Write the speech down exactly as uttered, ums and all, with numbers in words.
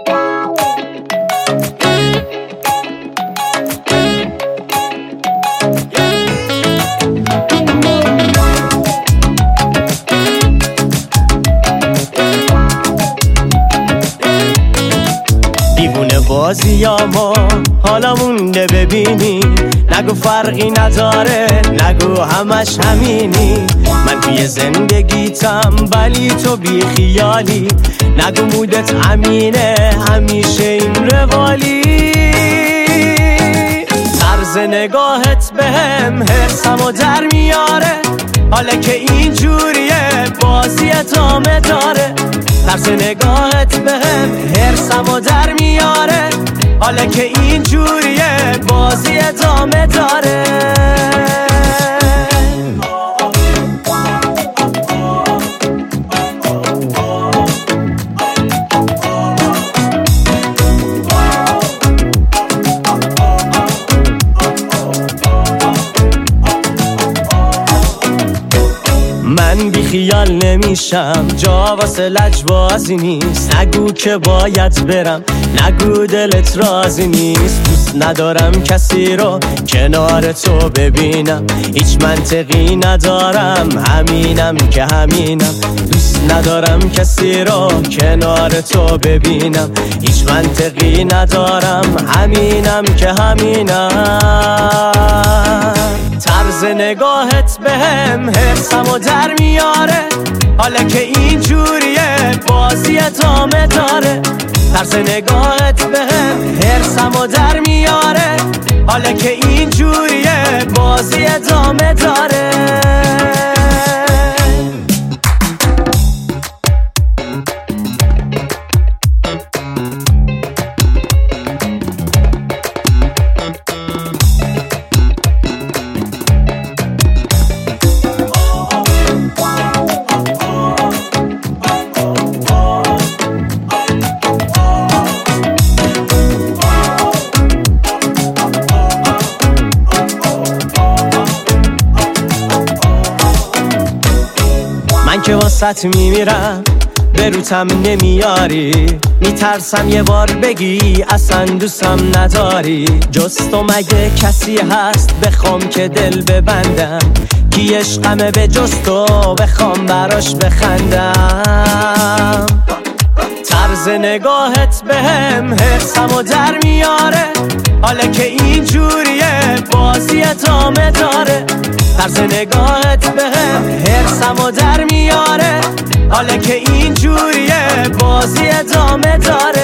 بازیامو حالا مونده ببینی، نگو فرقی نداره، نگو همش همینی. من توی زندگیتم ولی تو بی خیالی، نگو مودت همینه همیشه این روالی. طرز نگاهت بهم حرصمو در میاره، حالا که اینجوریه بازی ادامه داره. طرز نگاهت بهم حرصمو در میاره، حالا که اینجوریه بازی ادامه داره. من بی خیال نمیشم، جا واسه لجبازی نیست. نگو که باید برم، نگو دلت راضی نیست. دوست ندارم کسی رو کنار تو ببینم، هیچ منطقی ندارم، همینم که همینم. دوست ندارم کسی رو کنار تو ببینم، هیچ منطقی ندارم، همینم که همینم. طرز نگاهت بهم حرصمو در میاره، حالا که اینجوریه بازی ادامه داره. طرز نگاهت بهم حرصمو در میاره، حالا که اینجوریه بازی ادامه داره. من که واسط میمیرم به روتم نمیاری، میترسم یه بار بگی اصلا دوستم نداری. جز تو مگه کسی هست بخوام که دل ببندم، کی عشقمه به جز تو بخوام براش بخندم. طرز نگاهت بهم حرصمو در میاره، حالا که اینجوریه بازی ادامه داره. طرز نگاهت بهم حرصمو در میاره، حالا که اینجوریه بازی ادامه داره.